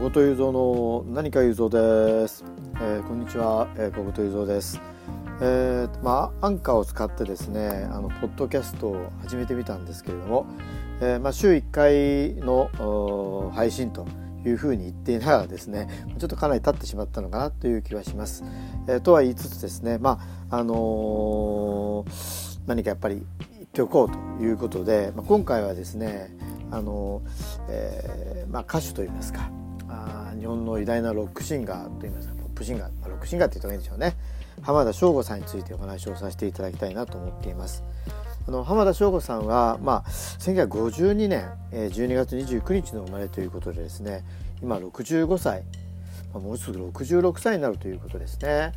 小言雄三の何か雄三です。こんにちは、小言雄三です。アンカーを使ってですね、ポッドキャストを始めてみたんですけれども、週1回の配信というふうに言っていながらですね、ちょっとかなり経ってしまったのかなという気はします。とは言いつつですね、何かやっぱり言っておこうということで、今回はですね、歌手といいますか、日本の偉大なロックシンガーといいますか、ポップシンガー、ロックシンガーって言った方がいいんでしょうね。浜田省吾さんについてお話をさせていただきたいなと思っています。浜田省吾さんは、1952年12月29日の生まれということでですね、今65歳、もうすぐ66歳になるということですね。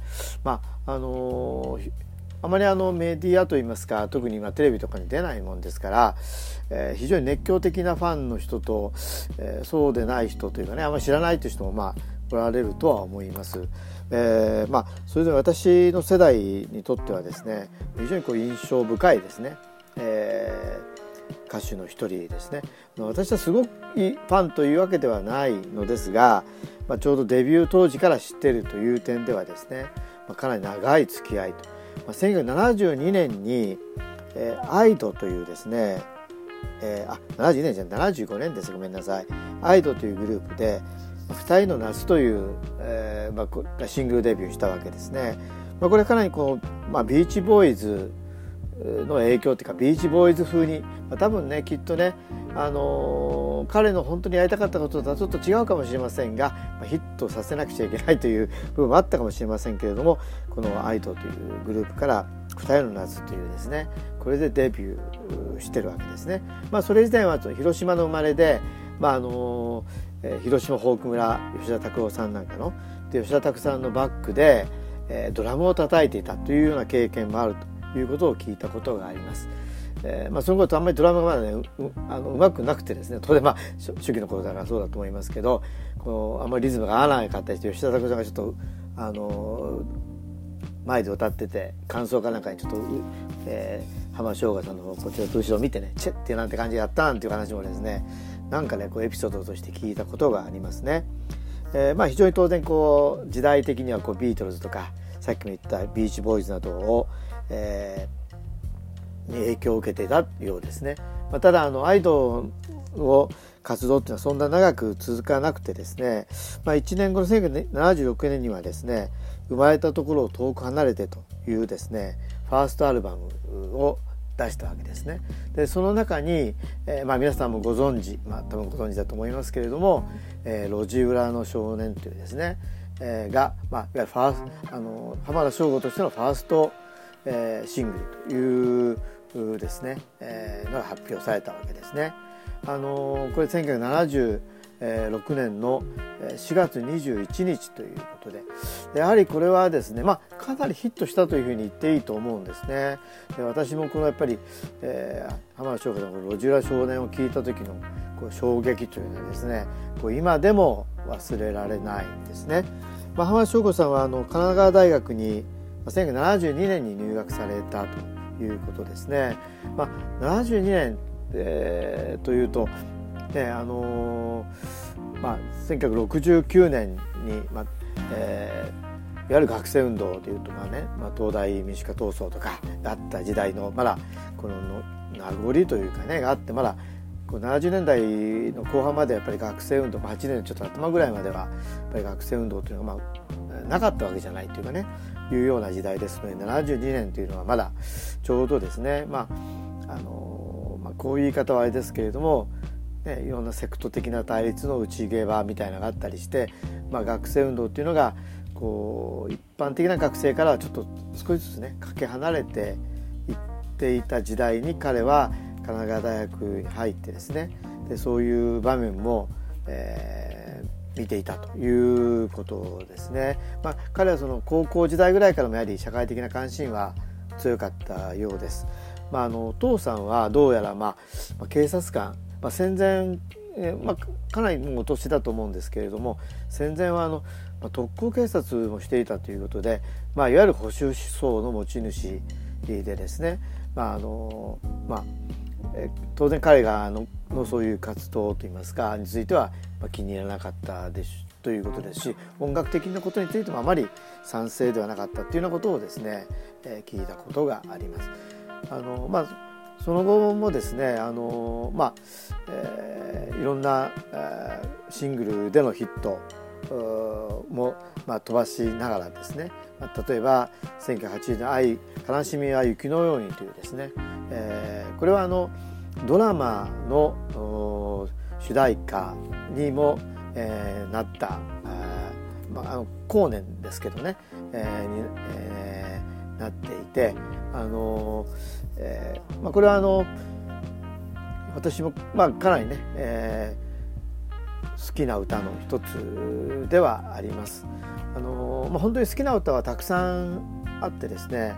あまりメディアといいますか、特に今テレビとかに出ないもんですから、非常に熱狂的なファンの人と、そうでない人というかね、あまり知らないという人もおられるとは思います。それで私の世代にとってはですね、非常に印象深いですね、歌手の一人ですね。私はすごくファンというわけではないのですが、ちょうどデビュー当時から知っているという点ではですね、かなり長い付き合いと。1972年に、アイドというですね、72年じゃない75年です、ごめんなさい。アイドというグループで二人の夏という、シングルデビューしたわけですね。これかなりビーチボーイズの影響というか、ビーチボーイズ風に、多分ね、きっとね、彼の本当にやりたかったこととはちょっと違うかもしれませんが、ヒットさせなくちゃいけないという部分もあったかもしれませんけれども、このアイドというグループから二人の夏というですね、これでデビューしてるわけですね。それ自体は広島の生まれで、広島フォーク村吉田拓郎さんなんかので、吉田拓さんのバックで、ドラムを叩いていたというような経験もあるということを聞いたことがあります。そのことあんまりドラムがまだねうまくなくてですね、当然初期の頃だからそうだと思いますけど、あんまりリズムが合わなかったりして、吉田拓さんがちょっと前で歌ってて、感想かなんかにちょっと、浜省吾さんのこちらと後ろを見てね、チェッってなんて感じでやったなんていう話もですね、なんかねエピソードとして聞いたことがありますね。非常に当然時代的にはビートルズとかさっきも言ったビーチボーイズなどを、に影響を受けていたようですね。ただアイドルを活動っていうのはそんな長く続かなくてですね、1年後の1976年にはですね、生まれたところを遠く離れてというですね、ファーストアルバムを出したわけですね。でその中に、皆さんもご存知、多分ご存知だと思いますけれども、路地裏の少年というですね、が、いわゆる浜田省吾としてのファースト、シングルというですね、のが発表されたわけですね。これ1976年の4月21日ということで、やはりこれはですね、かなりヒットしたというふうに言っていいと思うんですね。で私もやっぱり、浜田省吾さんの路地裏少年を聞いた時の衝撃というのはですね、今でも忘れられないんですね。浜田省吾さんは神奈川大学に1972年に入学されたということですね。72年、というと、1969年に、いわゆる学生運動というと東大民主化闘争とかがあった時代のこの名残というかねがあって、70年代の後半までやっぱり学生運動、80年ちょっと頭ぐらいまではやっぱり学生運動というのがなかったわけじゃないというかね、いうような時代ですので、72年というのはまだちょうどですね、こういう言い方はあれですけれども、いろんなセクト的な対立の内ゲバみたいなのがあったりして、学生運動っていうのが一般的な学生からはちょっと少しずつねかけ離れていっていた時代に、彼は神奈川大学に入ってですね、でそういう場面も、見ていたということですね。彼はその高校時代ぐらいからもやはり社会的な関心は強かったようです。お父さんはどうやら警察官、戦前、かなりもうお年だと思うんですけれども、戦前は特攻警察もしていたということで、いわゆる保守思想の持ち主でですね、当然彼がのそういう活動といいますかについては気に入らなかったということですし、音楽的なことについてもあまり賛成ではなかったというようなことをですね、聞いたことがあります。その後もですね、いろんなシングルでのヒットも飛ばしながらですね、例えば1980年悲しみは雪のようにというですね、これはドラマの主題歌にも、なった後年ですけどね、なっていて、これは私もかなりね、好きな歌の一つではあります。本当に好きな歌はたくさんあってですね、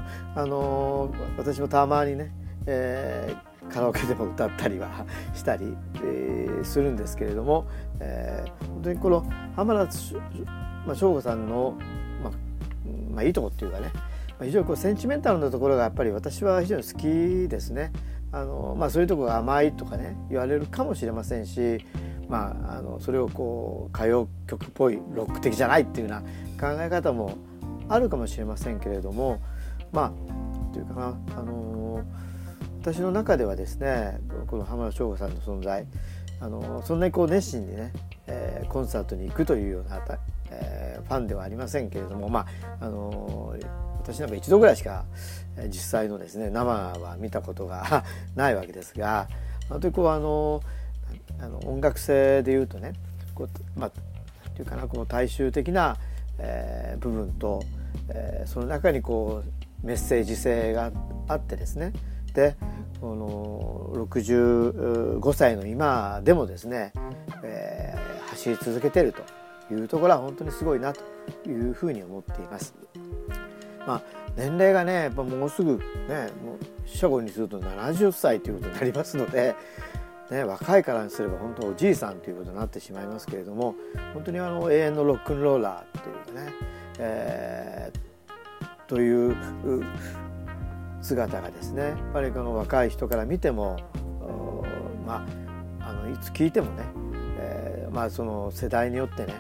私もたまにね、カラオケでも歌ったりはしたり、するんですけれども、本当にこの浜田省吾さんの、いいとこっていうかね、非常にセンチメンタルなところがやっぱり私は非常に好きですね。そういうところが甘いとかね言われるかもしれませんし、それを歌謡曲っぽいロック的じゃないっていうような考え方もあるかもしれませんけれども、というかな、私の中ではですね、この浜田省吾さんの存在、そんなに熱心にね、コンサートに行くというような、ファンではありませんけれども、私なんか一度ぐらいしか実際のですね生は見たことがないわけですが、本当に音楽性でいうとね、というかな、この大衆的な、部分と、その中にメッセージ性があってですね、でこの65歳の今でもですね、走り続けているというところは本当にすごいなというふうに思っています。年齢がね、もうすぐね、もう四捨五入にすると70歳ということになりますので、若いからにすれば本当おじいさんということになってしまいますけれども、本当に永遠のロックンローラーというかね、という姿がですね、やっぱりこの若い人から見てもいつ聞いてもね、その世代によってね、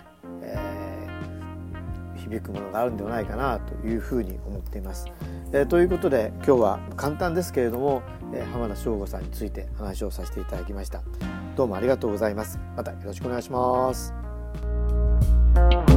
響くものがあるんではないかなというふうに思っています。ということで今日は簡単ですけれども、浜田省吾さんについて話をさせていただきました。どうもありがとうございます。またよろしくお願いします。